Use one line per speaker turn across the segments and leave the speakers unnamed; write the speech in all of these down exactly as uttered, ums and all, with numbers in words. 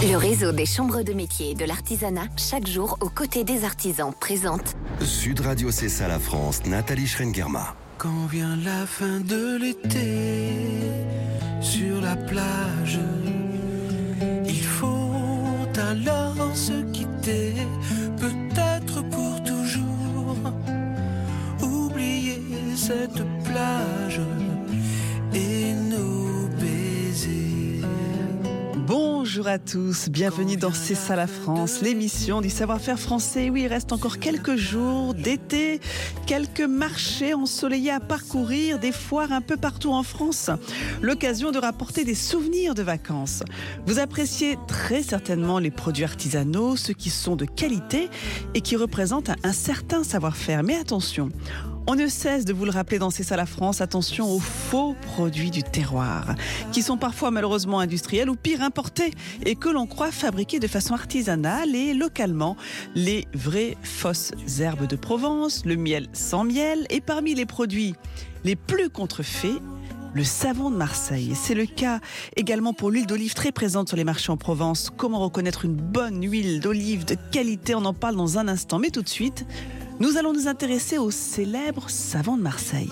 Le réseau des chambres de métiers et de l'artisanat, chaque jour aux côtés des artisans, présente
Sud Radio, c'est ça la France, Nathalie Schrengerma.
Quand vient la fin de l'été, sur la plage, il faut alors se quitter, peut-être pour toujours, oublier cette plage et nos baisers.
Bonjour à tous, bienvenue dans C'est ça la France, l'émission du savoir-faire français. Oui, il reste encore quelques jours d'été, quelques marchés ensoleillés à parcourir, des foires un peu partout en France. L'occasion de rapporter des souvenirs de vacances. Vous appréciez très certainement les produits artisanaux, ceux qui sont de qualité et qui représentent un certain savoir-faire. Mais attention, on ne cesse de vous le rappeler dans C'est ça la France, attention aux faux produits du terroir, qui sont parfois malheureusement industriels ou pire importés, et que l'on croit fabriqués de façon artisanale et localement. Les vraies fausses herbes de Provence, le miel sans miel, et parmi les produits les plus contrefaits, le savon de Marseille. C'est le cas également pour l'huile d'olive très présente sur les marchés en Provence. Comment reconnaître une bonne huile d'olive de qualité? On en parle dans un instant, mais tout de suite, nous allons nous intéresser au célèbre savon de Marseille.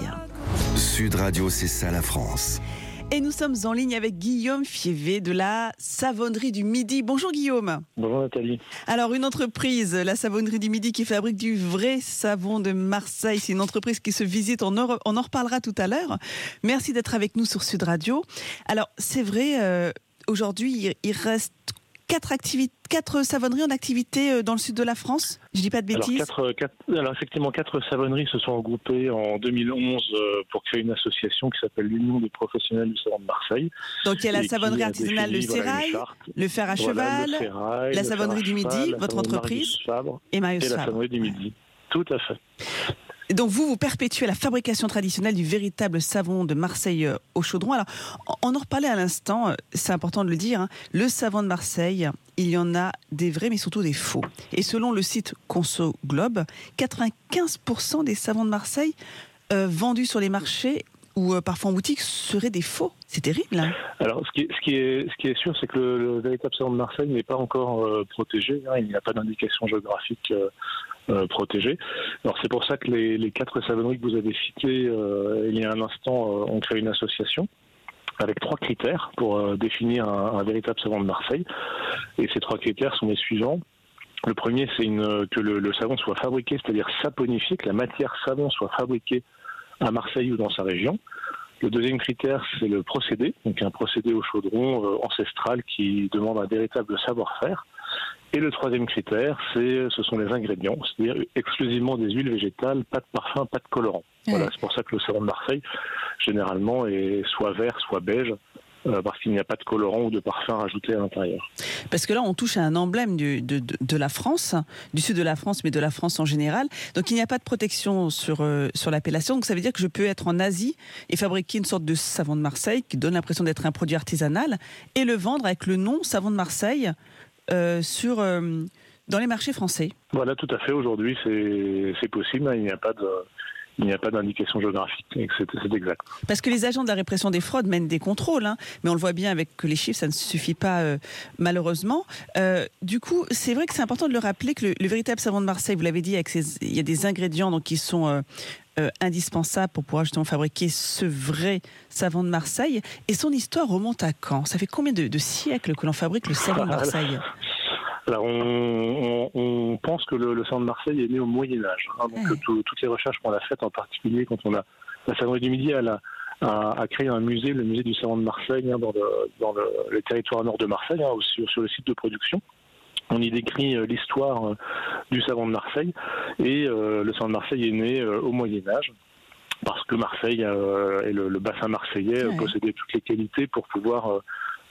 Sud Radio, c'est ça la France.
Et nous sommes en ligne avec Guillaume Fievé de la Savonnerie du Midi. Bonjour Guillaume.
Bonjour Nathalie.
Alors une entreprise, la Savonnerie du Midi, qui fabrique du vrai savon de Marseille. C'est une entreprise qui se visite, on en, on en reparlera tout à l'heure. Merci d'être avec nous sur Sud Radio. Alors c'est vrai, euh, aujourd'hui il, il reste Quatre, activités, quatre savonneries en activité dans le sud de la France. Je dis pas de bêtises.
Alors, quatre, quatre, alors effectivement, quatre savonneries se sont regroupées en deux mille onze pour créer une association qui s'appelle l'Union des professionnels du savon de Marseille.
Donc il y a la savonnerie artisanale Le Sérail, voilà, le Fer à Cheval, voilà, Ferraille, la savonnerie du Midi, votre entreprise,
Fabre,
et Marius
Et la
Fabre.
savonnerie du Midi. Tout à fait.
Donc vous, vous perpétuez la fabrication traditionnelle du véritable savon de Marseille euh, au chaudron. Alors, on en reparlait à l'instant, euh, c'est important de le dire, hein, le savon de Marseille, il y en a des vrais mais surtout des faux. Et selon le site Conso Globe, quatre-vingt-quinze pour cent des savons de Marseille euh, vendus sur les marchés ou euh, parfois en boutique seraient des faux. C'est terrible. Hein.
Alors, ce qui est, ce qui est, ce qui est sûr, c'est que le, le véritable savon de Marseille n'est pas encore euh, protégé. Hein, il n'y a pas d'indication géographique euh, euh, protégée. Alors, c'est pour ça que les, les quatre savonneries que vous avez citées euh, il y a un instant euh, ont créé une association avec trois critères pour euh, définir un, un véritable savon de Marseille. Et ces trois critères sont les suivants. Le premier, c'est une, que le, le savon soit fabriqué, c'est-à-dire saponifié, que la matière savon soit fabriquée à Marseille ou dans sa région. Le deuxième critère, c'est le procédé, donc un procédé au chaudron euh, ancestral qui demande un véritable savoir-faire. Et le troisième critère, c'est, ce sont les ingrédients, c'est-à-dire exclusivement des huiles végétales, pas de parfum, pas de colorant. Mmh. Voilà, c'est pour ça que le savon de Marseille, généralement, est soit vert, soit beige, euh, parce qu'il n'y a pas de colorant ou de parfum rajouté à l'intérieur.
Parce que là, on touche à un emblème du, de, de, de la France, du sud de la France, mais de la France en général. Donc, il n'y a pas de protection sur, euh, sur l'appellation. Donc, ça veut dire que je peux être en Asie et fabriquer une sorte de savon de Marseille qui donne l'impression d'être un produit artisanal et le vendre avec le nom savon de Marseille euh, sur, euh, dans les marchés français.
Voilà, tout à fait. Aujourd'hui, c'est, c'est possible. Il n'y a pas de... Il n'y a pas d'indication géographique, c'est, c'est exact.
Parce que les agents de la répression des fraudes mènent des contrôles, hein, mais on le voit bien avec les chiffres, ça ne suffit pas euh, malheureusement. Euh, du coup, c'est vrai que c'est important de le rappeler que le, le véritable savon de Marseille, vous l'avez dit, avec ses, il y a des ingrédients donc, qui sont euh, euh, indispensables pour pouvoir justement fabriquer ce vrai savon de Marseille. Et son histoire remonte à quand? Ça fait combien de, de siècles que l'on fabrique le savon de Marseille?
Alors, on, on, on pense que le, le savon de Marseille est né au Moyen-Âge. Hein, donc, ouais. tout, toutes les recherches qu'on a faites, en particulier quand on a la savonnerie du Midi, elle a, a, a créé un musée, le musée du savon de Marseille, hein, dans, le, dans le, le territoire nord de Marseille, hein, sur, sur le site de production. On y décrit euh, l'histoire euh, du savon de Marseille. Et euh, le savon de Marseille est né euh, au Moyen-Âge, parce que Marseille euh, et le, le bassin marseillais ouais. possédaient toutes les qualités pour pouvoir... Euh,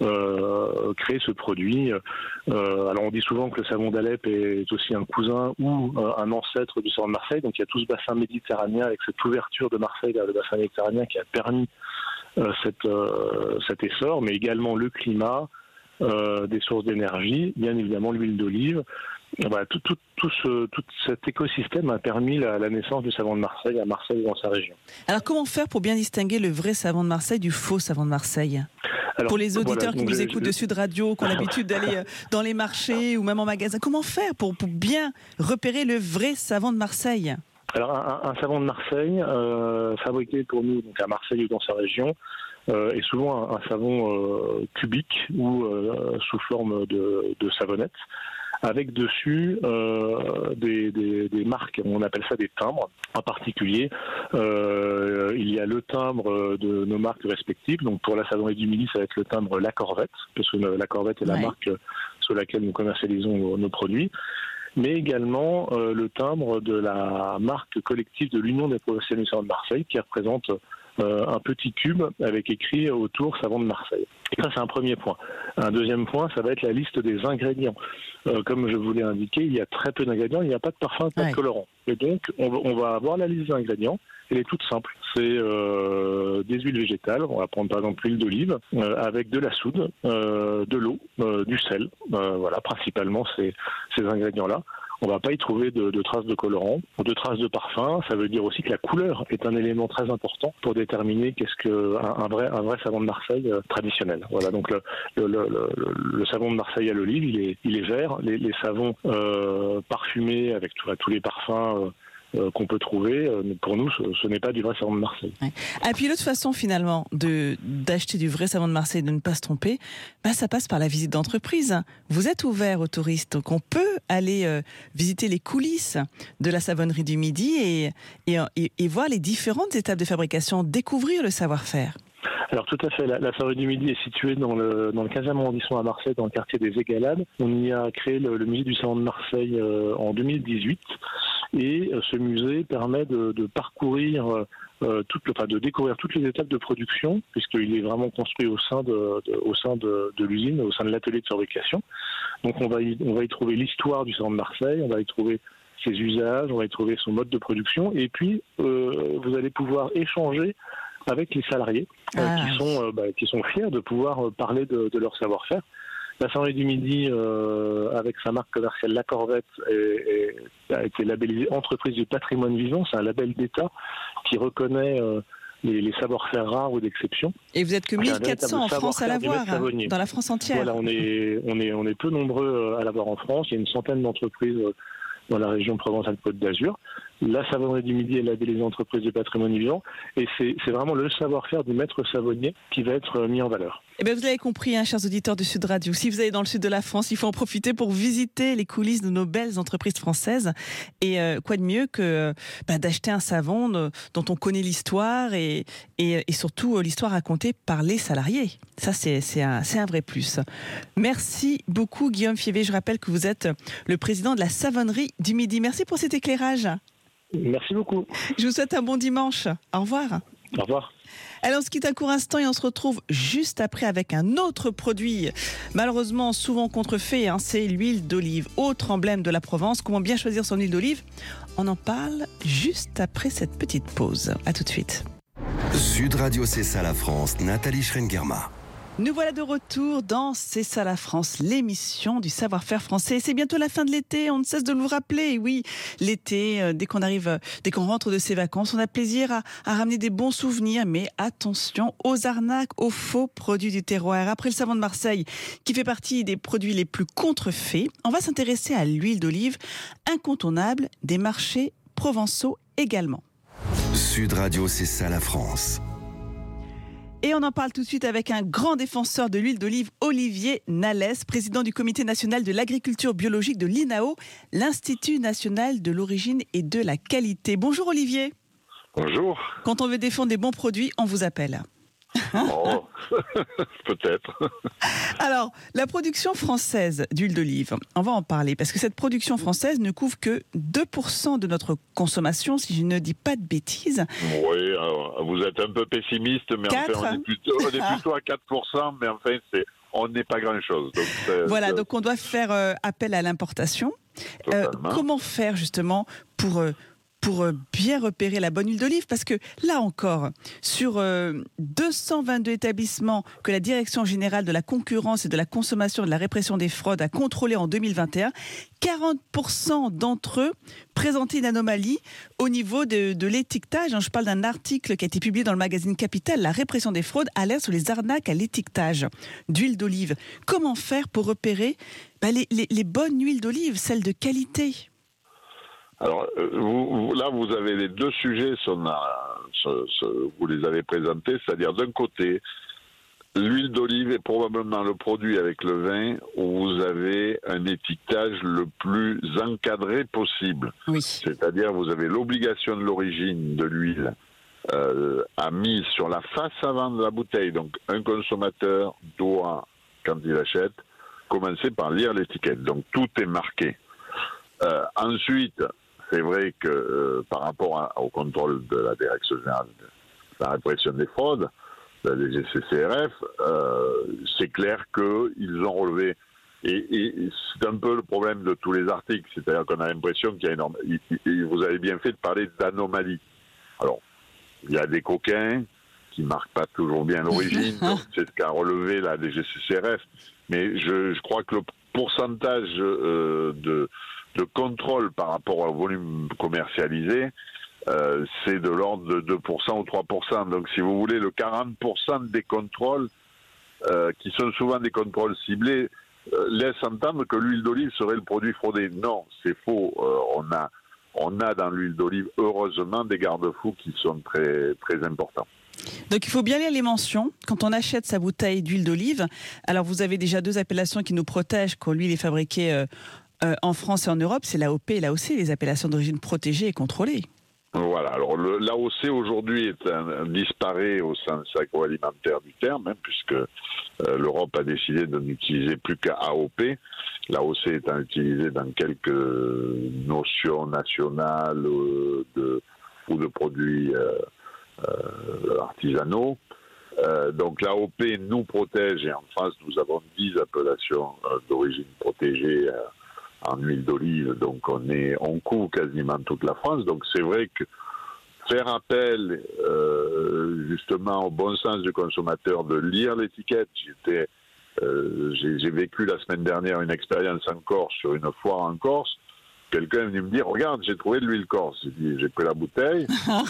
Euh, créer ce produit. Euh, alors on dit souvent que le savon d'Alep est aussi un cousin ou euh, un ancêtre du savon de Marseille. Donc il y a tout ce bassin méditerranéen avec cette ouverture de Marseille vers le bassin méditerranéen qui a permis euh, cette, euh, cet essor, mais également le climat, euh, des sources d'énergie, bien évidemment l'huile d'olive. Voilà, tout, tout, tout, ce, tout cet écosystème a permis la, la naissance du savon de Marseille à Marseille ou dans sa région.
Alors comment faire pour bien distinguer le vrai savon de Marseille du faux savon de Marseille ? Alors, pour les auditeurs
voilà,
qui nous
je,
écoutent
je...
de Sud Radio, qui ont l'habitude d'aller dans les marchés ou même en magasin, comment faire pour, pour bien repérer le vrai savon de Marseille ?
Alors, un, un savon de Marseille, euh, fabriqué pour nous donc à Marseille ou dans sa région, euh, est souvent un, un savon euh, cubique ou euh, sous forme de, de savonnette, avec dessus euh, des, des, des marques, on appelle ça des timbres. En particulier, euh, il y a le timbre de nos marques respectives. Donc pour la savonnerie du Midi, ça va être le timbre La Corvette, parce que la Corvette est la ouais. marque sur laquelle nous commercialisons nos, nos produits. Mais également euh, le timbre de la marque collective de l'Union des professionnels du savon de Marseille, qui représente euh, un petit cube avec écrit autour savon de Marseille. Et ça, c'est un premier point. Un deuxième point, ça va être la liste des ingrédients. Euh, comme je vous l'ai indiqué, il y a très peu d'ingrédients, il n'y a pas de parfum, pas ouais. de colorant. Et donc, on, on va avoir la liste des ingrédients. Elle est toute simple. C'est euh, des huiles végétales. On va prendre par exemple l'huile d'olive euh, avec de la soude, euh, de l'eau, euh, du sel. Euh, voilà, principalement ces, ces ingrédients-là. On ne va pas y trouver de, de traces de colorant, de traces de parfum. Ça veut dire aussi que la couleur est un élément très important pour déterminer qu'est-ce que un, un vrai un vrai savon de Marseille euh, traditionnel. Voilà, donc le, le, le, le, le savon de Marseille à l'olive, il est il est vert. Les, les savons euh, parfumés avec tout, tous les parfums euh, Euh, qu'on peut trouver, euh, pour nous, ce, ce n'est pas du vrai savon de Marseille.
Ouais. Et puis l'autre façon, finalement, de, d'acheter du vrai savon de Marseille et de ne pas se tromper, bah, ça passe par la visite d'entreprise. Vous êtes ouvert aux touristes, donc on peut aller euh, visiter les coulisses de la savonnerie du Midi et, et, et, et voir les différentes étapes de fabrication, découvrir le savoir-faire.
Alors tout à fait, la, la savonnerie du Midi est située dans le, dans le quinzième arrondissement à Marseille, dans le quartier des Égalades. On y a créé le, le musée du savon de Marseille euh, en deux mille dix-huit. Et ce musée permet de, de parcourir, euh, toute, enfin, de découvrir toutes les étapes de production, puisqu'il est vraiment construit au sein de, de, au sein de, de l'usine, au sein de l'atelier de fabrication. Donc on va y, on va y trouver l'histoire du savon de Marseille, on va y trouver ses usages, on va y trouver son mode de production, et puis euh, vous allez pouvoir échanger avec les salariés ah. euh, qui sont, euh, bah, qui sont fiers de pouvoir parler de, de leur savoir-faire. La savonnerie du Midi, euh, avec sa marque commerciale La Corvette, est, est, a été labellisée entreprise du patrimoine vivant. C'est un label d'État qui reconnaît euh, les, les savoir-faire rares ou d'exception.
Et vous êtes que mille quatre cents en France à l'avoir, hein, dans la France entière.
Voilà, on est, on est, on est peu nombreux à l'avoir en France. Il y a une centaine d'entreprises dans la région Provence-Alpes-Côte d'Azur. La savonnerie du Midi est labellisée entreprise du patrimoine vivant. Et c'est, c'est vraiment le savoir-faire du maître savonnier qui va être mis en valeur.
Eh bien, vous l'avez compris, hein, chers auditeurs de Sud Radio, si vous allez dans le sud de la France, il faut en profiter pour visiter les coulisses de nos belles entreprises françaises. Et euh, quoi de mieux que bah, d'acheter un savon de, dont on connaît l'histoire et, et, et surtout euh, l'histoire racontée par les salariés. Ça, c'est, c'est, un, c'est un vrai plus. Merci beaucoup, Guillaume Fievé. Je rappelle que vous êtes le président de la savonnerie du Midi. Merci pour cet éclairage.
Merci beaucoup.
Je vous souhaite un bon dimanche. Au revoir.
Au revoir.
Alors on se quitte un court instant et on se retrouve juste après avec un autre produit, malheureusement souvent contrefait, hein, c'est l'huile d'olive, autre emblème de la Provence. Comment bien choisir son huile d'olive ? On en parle juste après cette petite pause. À tout de suite.
Sud Radio, c'est ça la France, Nathalie Schrengerma.
Nous voilà de retour dans C'est ça la France, l'émission du savoir-faire français. C'est bientôt la fin de l'été, on ne cesse de vous rappeler. Oui, l'été, euh, dès qu'on arrive, dès qu'on rentre de ses vacances, on a plaisir à, à ramener des bons souvenirs. Mais attention aux arnaques, aux faux produits du terroir. Après le savon de Marseille, qui fait partie des produits les plus contrefaits, on va s'intéresser à l'huile d'olive, incontournable des marchés provençaux également.
Sud Radio, c'est ça la France.
Et on en parle tout de suite avec un grand défenseur de l'huile d'olive, Olivier Nallès, président du Comité national de l'agriculture biologique de l'I N A O, l'Institut national de l'origine et de la qualité. Bonjour Olivier.
Bonjour.
Quand on veut défendre des bons produits, on vous appelle.
Oh, peut-être.
Alors, la production française d'huile d'olive, on va en parler, parce que cette production française ne couvre que deux pour cent de notre consommation, si je ne dis pas de bêtises.
Oui, alors, vous êtes un peu pessimiste, mais
quatre
enfin, on est plutôt, on est plutôt à quatre pour cent, mais enfin, c'est, on n'est pas grand-chose. Donc c'est,
voilà,
c'est...
donc on doit faire euh, appel à l'importation. Euh, comment faire, justement, pour... Euh, pour bien repérer la bonne huile d'olive? Parce que là encore, sur euh, deux cent vingt-deux établissements que la Direction générale de la concurrence et de la consommation et de la répression des fraudes a contrôlés en deux mille vingt et un, quarante pour cent d'entre eux présentaient une anomalie au niveau de, de l'étiquetage. Je parle d'un article qui a été publié dans le magazine Capital, La répression des fraudes, alerte sur les arnaques à l'étiquetage d'huile d'olive. Comment faire pour repérer bah, les, les, les bonnes huiles d'olive, celles de qualité?
Alors vous, vous, là, vous avez les deux sujets, son, ce, ce, vous les avez présentés, c'est-à-dire d'un côté, l'huile d'olive est probablement le produit avec le vin où vous avez un étiquetage le plus encadré possible.
Oui.
C'est-à-dire vous avez l'obligation de l'origine de l'huile euh, à mise sur la face avant de la bouteille. Donc un consommateur doit, quand il achète, commencer par lire l'étiquette. Donc tout est marqué. Euh, ensuite, c'est vrai que euh, par rapport à, au contrôle de la Direction générale de la répression des fraudes, la D G C C R F, euh, c'est clair qu'ils ont relevé, et, et c'est un peu le problème de tous les articles, c'est-à-dire qu'on a l'impression qu'il y a énorme. Vous avez bien fait de parler d'anomalies. Alors, il y a des coquins qui ne marquent pas toujours bien l'origine, donc c'est ce qu'a relevé la D G C C R F, mais je, je crois que le pourcentage euh, de, de contrôle par rapport au volume commercialisé, Euh, c'est de l'ordre de deux pour cent ou trois pour cent. Donc, si vous voulez, le quarante pour cent des contrôles, euh, qui sont souvent des contrôles ciblés, euh, laissent entendre que l'huile d'olive serait le produit fraudé. Non, c'est faux. Euh, on a, on a dans l'huile d'olive, heureusement, des garde-fous qui sont très, très importants.
Donc il faut bien lire les mentions quand on achète sa bouteille d'huile d'olive. Alors vous avez déjà deux appellations qui nous protègent quand l'huile est fabriquée euh, euh, en France et en Europe, c'est l'A O P et l'A O C, les appellations d'origine protégée et contrôlée.
Voilà, alors l'A O C aujourd'hui est un, un disparaît au sens agroalimentaire du terme, hein, puisque euh, l'Europe a décidé de n'utiliser plus qu'A O P. L'A O C étant utilisé dans quelques notions nationales euh, de, ou de produits euh, euh, artisanaux. Euh, donc l'A O P nous protège, et en France nous avons dix appellations euh, d'origine protégée euh, en huile d'olive, donc on est on couvre quasiment toute la France. Donc c'est vrai que faire appel euh, justement au bon sens du consommateur, de lire l'étiquette. J'étais, euh, j'ai, j'ai vécu la semaine dernière une expérience en Corse, sur une foire en Corse. Quelqu'un est venu me dire, regarde, j'ai trouvé de l'huile corse. J'ai dit, j'ai pris la bouteille.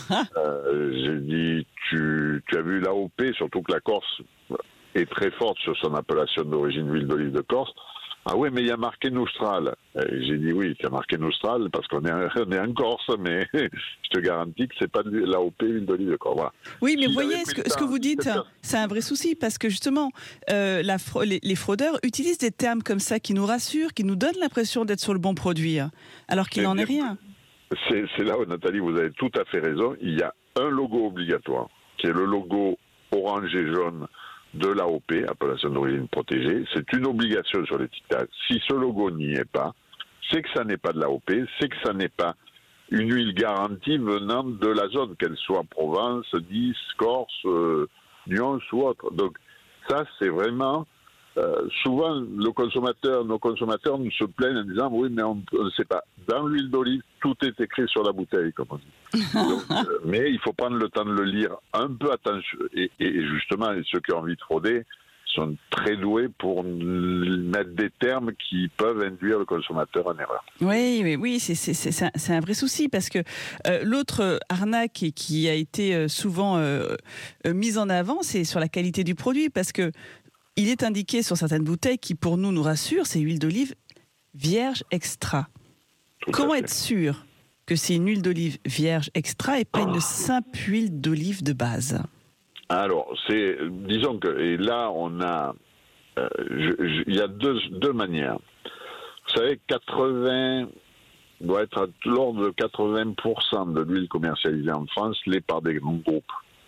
euh, j'ai dit, tu, tu as vu l'A O P, surtout que la Corse est très forte sur son appellation d'origine huile d'olive de Corse. Ah oui, mais il y a marqué Noustral. Et j'ai dit oui, il y a marqué Noustral parce qu'on est, on est en Corse, mais je te garantis que c'est pas de l'A O P, huile d'olive de Corse. Voilà.
Oui, mais
Si
vous voyez, ce que, ce que vous dites, c'est un vrai souci parce que justement, euh, la, les, les fraudeurs utilisent des termes comme ça qui nous rassurent, qui nous donnent l'impression d'être sur le bon produit, alors qu'il n'en est rien.
C'est, c'est là où, Nathalie, vous avez tout à fait raison. Il y a un logo obligatoire, qui est le logo orange et jaune de l'A O P, appellation d'origine protégée. C'est une obligation sur l'étiquetage. Si ce logo n'y est pas, c'est que ça n'est pas de l'A O P, c'est que ça n'est pas une huile garantie venant de la zone, qu'elle soit Provence, Nice, Corse, euh, Nyons ou autre. Donc ça, c'est vraiment... Euh, souvent, le consommateur, nos consommateurs nous se plaignent en disant « oui, mais on ne sait pas. » Dans l'huile d'olive, tout est écrit sur la bouteille, comme on dit. Donc, euh, mais il faut prendre le temps de le lire un peu attention. Et, et justement, ceux qui ont envie de frauder sont très doués pour mettre des termes qui peuvent induire le consommateur en erreur.
Oui, oui, oui, c'est, c'est, c'est, un, c'est un vrai souci parce que euh, l'autre arnaque qui a été souvent euh, euh, mise en avant, c'est sur la qualité du produit parce que il est indiqué sur certaines bouteilles qui, pour nous, nous rassurent, c'est huile d'olive vierge extra. Tout Comment être sûr que c'est une huile d'olive vierge extra et pas une simple huile d'olive de base? Alors,
c'est, disons que, et là, on a, euh, je, je, il y a deux, deux manières. Vous savez, quatre-vingts doit être à l'ordre de quatre-vingts pour cent de l'huile commercialisée en France l'est par des grands groupes.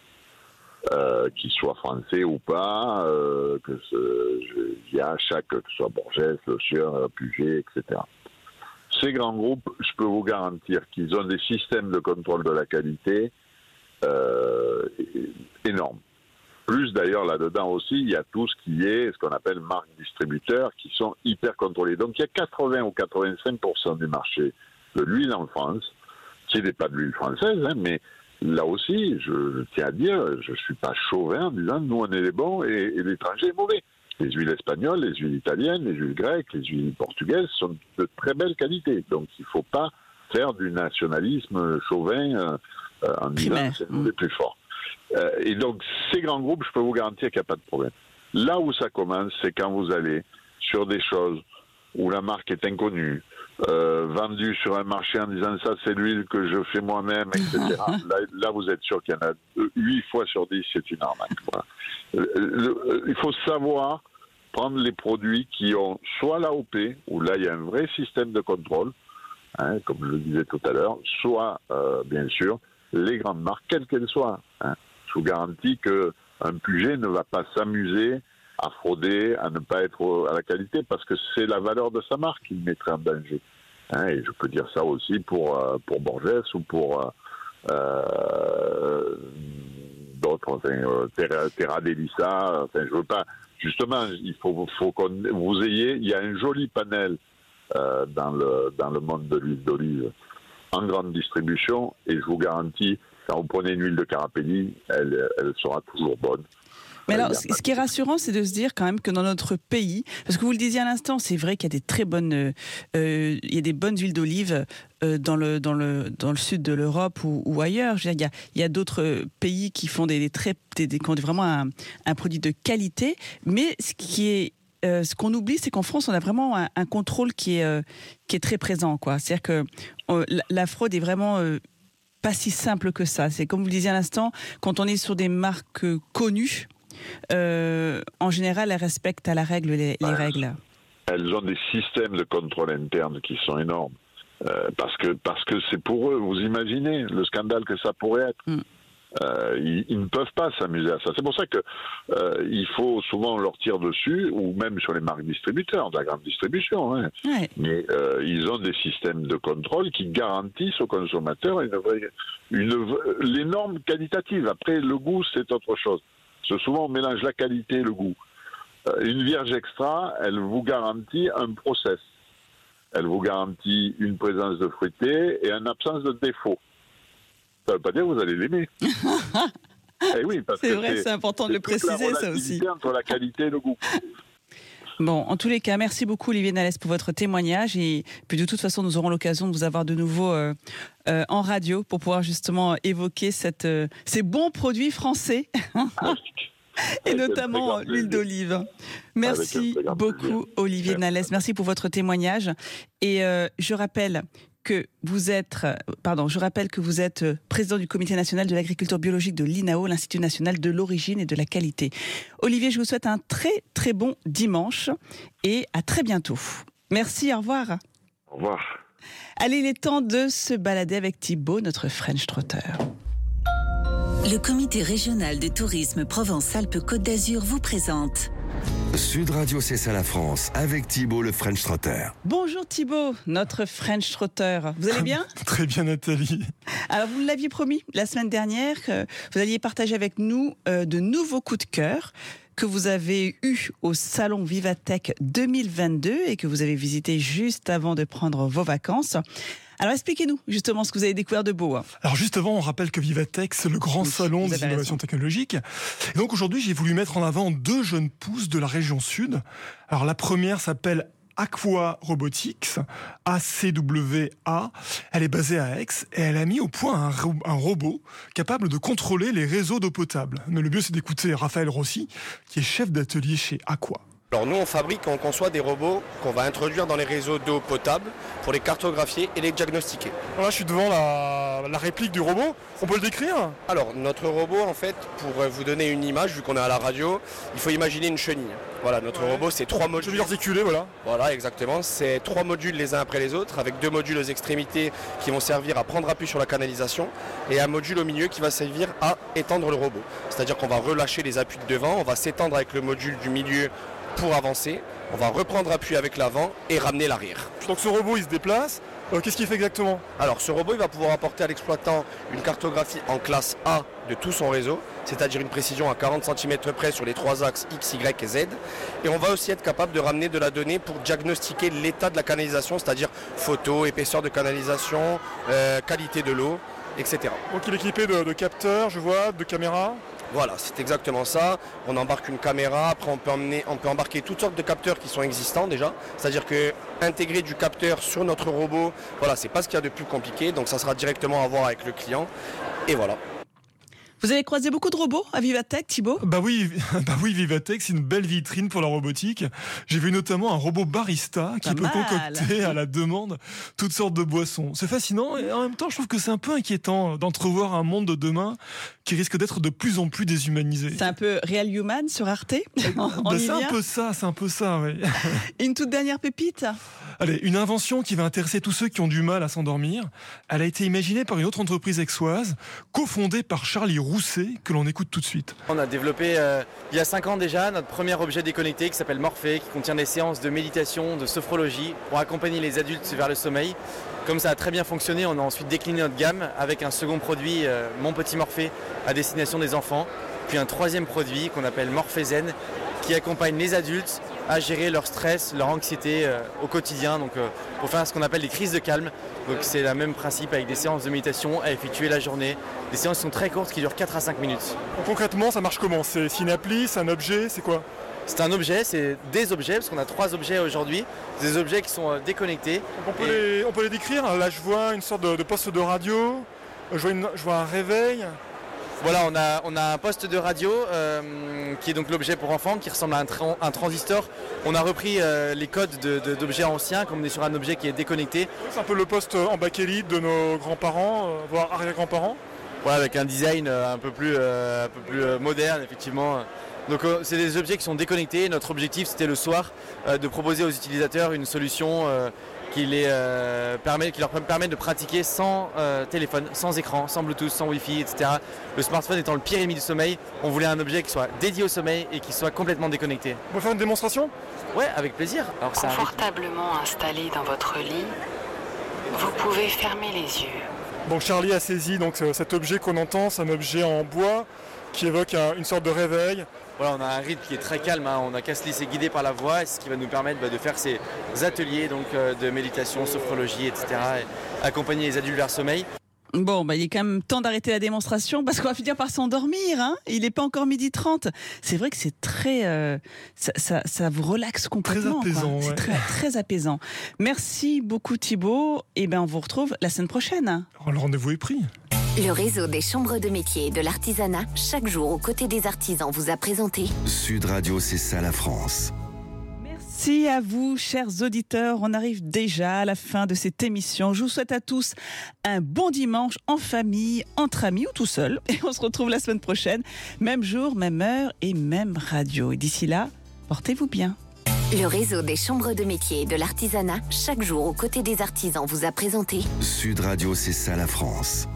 Euh, qu'ils soient français ou pas, euh, que il y a chaque, que ce soit Bourges, Le Sieur, Puget, et cetera. Ces grands groupes, je peux vous garantir qu'ils ont des systèmes de contrôle de la qualité euh, énormes. Plus d'ailleurs là-dedans aussi, il y a tout ce qui est ce qu'on appelle marques distributeurs qui sont hyper contrôlés. Donc il y a quatre-vingts ou quatre-vingt-cinq pour cent du marché de l'huile en France qui n'est pas de l'huile française, hein, mais là aussi, je, je tiens à dire, je ne suis pas chauvin en disant nous on est les bons et, et l'étranger est mauvais. Les huiles espagnoles, les huiles italiennes, les huiles grecques, les huiles portugaises sont de très belle qualité. Donc il ne faut pas faire du nationalisme chauvin euh, euh, en disant que c'est nous les plus forts. Euh, et donc ces grands groupes, je peux vous garantir qu'il n'y a pas de problème. Là où ça commence, c'est quand vous allez sur des choses où la marque est inconnue, euh, vendue sur un marché en disant ça c'est l'huile que je fais moi-même, et cetera. là, là vous êtes sûr qu'il y en a huit fois sur dix, c'est une arnaque. Voilà. Le, le, il faut savoir prendre les produits qui ont soit l'A O P, où là il y a un vrai système de contrôle, hein, comme je le disais tout à l'heure, soit euh, bien sûr les grandes marques, quelles qu'elles soient. Hein. Je vous garantis qu'un Puget ne va pas s'amuser à frauder, à ne pas être à la qualité, parce que c'est la valeur de sa marque qui le mettrait en danger. Hein, et je peux dire ça aussi pour, euh, pour Borges ou pour euh, d'autres, enfin, euh, Terra, Terra Delissa, enfin, je veux pas... Justement, il faut, faut qu'on vous ayez... Il y a un joli panel euh, dans, le, dans le monde de l'huile d'olive en grande distribution, et je vous garantis, quand vous prenez une huile de Carapelli, elle, elle sera toujours bonne.
Mais alors, ce qui est rassurant, c'est de se dire quand même que dans notre pays, parce que vous le disiez à l'instant, c'est vrai qu'il y a des très bonnes, euh, il y a des bonnes huiles d'olive euh, dans le dans le dans le sud de l'Europe ou, ou ailleurs. Je veux dire, il y a il y a d'autres pays qui font des, des très des, des, qui ont vraiment un, un produit de qualité. Mais ce qui est euh, ce qu'on oublie, c'est qu'en France, on a vraiment un, un contrôle qui est euh, qui est très présent, quoi. C'est-à-dire que euh, la, la fraude est vraiment euh, pas si simple que ça. C'est comme vous le disiez à l'instant, quand on est sur des marques euh, connues. Euh, en général, elles respectent à la règle les, les règles.
Elles ont des systèmes de contrôle interne qui sont énormes. Euh, parce que parce que c'est pour eux. Vous imaginez le scandale que ça pourrait être. Mm. Euh, ils, ils ne peuvent pas s'amuser à ça. C'est pour ça que euh, il faut souvent leur tirer dessus, ou même sur les marques distributeurs, de la grande distribution. Hein. Ouais. Mais euh, ils ont des systèmes de contrôle qui garantissent aux consommateurs une vraie, une, les normes qualitatives. Après, le goût, c'est autre chose. Parce que souvent, on mélange la qualité et le goût. Euh, une Vierge Extra, elle vous garantit un process. Elle vous garantit une présence de fruité et une absence de défaut. Ça ne veut pas dire que vous allez l'aimer. eh oui, parce
c'est
que
vrai, c'est, c'est important de le préciser, ça aussi.
Entre la qualité et le goût.
Bon, en tous les cas, merci beaucoup Olivier Nallès pour votre témoignage, et puis de toute façon, nous aurons l'occasion de vous avoir de nouveau euh, euh, en radio pour pouvoir justement évoquer cette, euh, ces bons produits français et Avec notamment l'huile d'olive. Merci beaucoup plaisir. Olivier merci. Nallès, merci pour votre témoignage, et euh, je rappelle que vous êtes, pardon, je rappelle que vous êtes président du Comité national de l'agriculture biologique de l'I N A O, l'Institut national de l'origine et de la qualité. Olivier, je vous souhaite un très très bon dimanche et à très bientôt. Merci, au revoir.
Au revoir.
Allez, il est temps de se balader avec Thibaut, notre French Trotter.
Le Comité régional de tourisme Provence-Alpes-Côte d'Azur vous présente
Sud Radio, c'est ça la France, avec Thibaut, le French Trotter.
Bonjour Thibaut, notre French Trotter. Vous allez bien ?
Très bien Nathalie.
Alors vous l'aviez promis la semaine dernière que vous alliez partager avec nous euh, de nouveaux coups de cœur que vous avez eus au Salon Vivatech deux mille vingt-deux et que vous avez visité juste avant de prendre vos vacances. Alors expliquez-nous justement ce que vous avez découvert de beau. Hein.
Alors juste avant, on rappelle que Vivatech, c'est le grand oui, salon des innovations raison. technologiques. Et donc aujourd'hui, j'ai voulu mettre en avant deux jeunes pousses de la région sud. Alors la première s'appelle Aqua Robotics, A C W A. Elle est basée à Aix et elle a mis au point un, ro- un robot capable de contrôler les réseaux d'eau potable. Mais le mieux, c'est d'écouter Raphaël Rossi, qui est chef d'atelier chez Aqua.
Alors nous, on fabrique, on conçoit des robots qu'on va introduire dans les réseaux d'eau potable pour les cartographier et les diagnostiquer.
Là, je suis devant la, la réplique du robot. On peut le décrire ?
Alors, notre robot, en fait, pour vous donner une image, vu qu'on est à la radio, il faut imaginer une chenille. Voilà, notre ouais. robot, c'est trois modules.
Je vais articuler, voilà.
Voilà, exactement. C'est trois modules les uns après les autres, avec deux modules aux extrémités qui vont servir à prendre appui sur la canalisation et un module au milieu qui va servir à étendre le robot. C'est-à-dire qu'on va relâcher les appuis de devant, on va s'étendre avec le module du milieu pour avancer, on va reprendre appui avec l'avant et ramener l'arrière.
Donc ce robot il se déplace, Euh, qu'est-ce qu'il fait exactement ?
Alors ce robot il va pouvoir apporter à l'exploitant une cartographie en classe A de tout son réseau, c'est-à-dire une précision à quarante centimètres près sur les trois axes X, Y et Z. Et on va aussi être capable de ramener de la donnée pour diagnostiquer l'état de la canalisation, c'est-à-dire photo, épaisseur de canalisation, euh, qualité de l'eau, et cetera.
Donc il est équipé de, de capteurs, je vois, de caméras.
Voilà, c'est exactement ça. On embarque une caméra, après on peut, emmener, on peut embarquer toutes sortes de capteurs qui sont existants déjà. C'est-à-dire que intégrer du capteur sur notre robot, voilà, c'est pas ce qu'il y a de plus compliqué, donc ça sera directement à voir avec le client. Et voilà.
Vous avez croisé beaucoup de robots à Vivatech, Thibaut ?
Bah oui, bah oui, Vivatech, c'est une belle vitrine pour la robotique. J'ai vu notamment un robot barista qui
Pas
peut
mal.
concocter à la demande toutes sortes de boissons. C'est fascinant et en même temps, je trouve que c'est un peu inquiétant d'entrevoir un monde de demain qui risque d'être de plus en plus déshumanisé.
C'est un peu Real Human sur Arte. On
Bah,
y
c'est un
vient.
peu ça, c'est un peu ça, oui.
Et une toute dernière pépite.
Allez, une invention qui va intéresser tous ceux qui ont du mal à s'endormir. Elle a été imaginée par une autre entreprise aixoise, cofondée par Charlie Rousset, que l'on écoute tout de suite.
On a développé euh, il y a cinq ans déjà notre premier objet déconnecté qui s'appelle Morphée, qui contient des séances de méditation, de sophrologie pour accompagner les adultes vers le sommeil. Comme ça a très bien fonctionné, on a ensuite décliné notre gamme avec un second produit, euh, Mon Petit Morphée, à destination des enfants. Puis un troisième produit qu'on appelle Morphée Zen, qui accompagne les adultes à gérer leur stress, leur anxiété euh, au quotidien, donc euh, pour faire ce qu'on appelle des crises de calme. Donc c'est le même principe avec des séances de méditation à effectuer la journée. Les séances sont très courtes qui durent quatre à cinq minutes.
Concrètement, ça marche comment ? C'est une appli, c'est un objet, c'est quoi ?
C'est un objet, c'est des objets, parce qu'on a trois objets aujourd'hui, des objets qui sont euh, déconnectés.
On peut,
Et-
les, on peut les décrire. Là, je vois une sorte de, de poste de radio, je vois, une- je vois un réveil.
Voilà, on a, on a un poste de radio euh, qui est donc l'objet pour enfants, qui ressemble à un, tran- un transistor. On a repris euh, les codes de- de- d'objets anciens, comme on est sur un objet qui est déconnecté.
C'est un peu le poste en bakélite de nos grands-parents, euh, voire arrière-grands-parents.
Voilà, avec un design euh, un peu plus, euh, un peu plus euh, moderne, effectivement. Donc euh, c'est des objets qui sont déconnectés. Notre objectif, c'était le soir euh, de proposer aux utilisateurs une solution euh, qui, les, euh, permet, qui leur permet de pratiquer sans euh, téléphone, sans écran, sans Bluetooth, sans Wi-Fi, et cetera. Le smartphone étant le pire ennemi du sommeil, on voulait un objet qui soit dédié au sommeil et qui soit complètement déconnecté.
On peut faire une démonstration ?
Ouais, avec plaisir. Alors ça arrive.
Confortablement installé dans votre lit, vous pouvez fermer les yeux.
Donc Charlie a saisi donc, euh, cet objet qu'on entend, c'est un objet en bois qui évoque un- une sorte de réveil.
Voilà, on a un rythme qui est très calme, hein. On n'a qu'à se laisser guider par la voix, et ce qui va nous permettre bah, de faire ces ateliers donc, euh, de méditation, sophrologie, et cetera, et accompagner les adultes vers le sommeil.
Bon, bah, il est quand même temps d'arrêter la démonstration parce qu'on va finir par s'endormir. Hein, il n'est pas encore midi trente. C'est vrai que c'est très... euh, ça, ça, ça vous relaxe complètement.
Très apaisant,
quoi.
ouais.
C'est très, très apaisant. Merci beaucoup Thibaut. Et ben, on vous retrouve la semaine prochaine.
Alors, le rendez-vous est pris.
Le réseau des chambres de métiers et de l'artisanat, chaque jour aux côtés des artisans, vous a présenté
Sud Radio, c'est ça la France.
Merci à vous, chers auditeurs. On arrive déjà à la fin de cette émission. Je vous souhaite à tous un bon dimanche en famille, entre amis ou tout seul. Et on se retrouve la semaine prochaine. Même jour, même heure et même radio. Et d'ici là, portez-vous bien.
le réseau des chambres de métiers et de l'artisanat, chaque jour aux côtés des artisans, vous a présenté
Sud Radio, c'est ça la France.